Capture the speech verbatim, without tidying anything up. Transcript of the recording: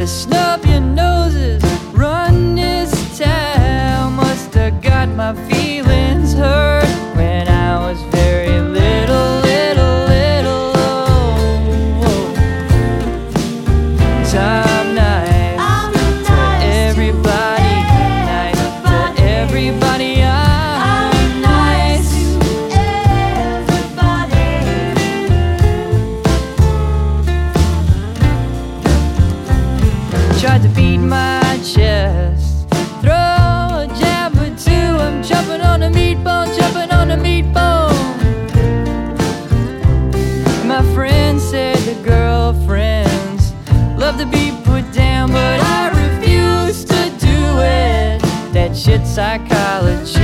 snub your noses, run this town. Must have got my feelings hurt when I was very little, little, little. Oh, oh. Time nice to everybody, nice to everybody. I'm nice to everybody. Tried to beat my chest, throw a jab or two. I'm jumping on a meatball, jumping on a meatball. My friend said the girlfriends love to be put down, but I refuse to do it. That shit psychology.